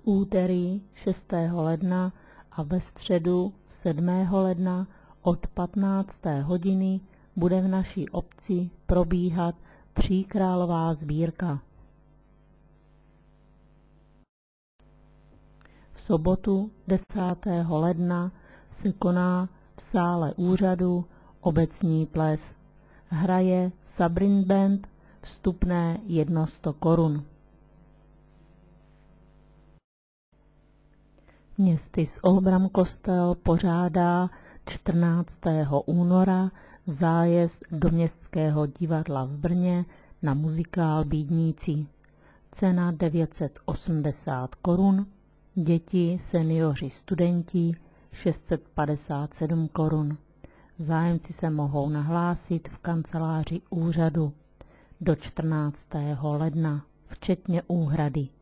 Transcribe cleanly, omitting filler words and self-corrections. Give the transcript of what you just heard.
úterý 6. ledna a ve středu 7. ledna od 15. hodiny bude v naší obci probíhat tříkrálová sbírka. V sobotu 10. ledna se koná v sále úřadu obecní ples. Hraje Sabrin Band, vstupné 100 korun. Městys Olbram kostel pořádá 14. února zájezd do Městského divadla v Brně na muzikál Bídníci. Cena 980 korun, děti, seniori, studenti 657 korun. Zájemci se mohou nahlásit v kanceláři úřadu do 14. ledna, včetně úhrady.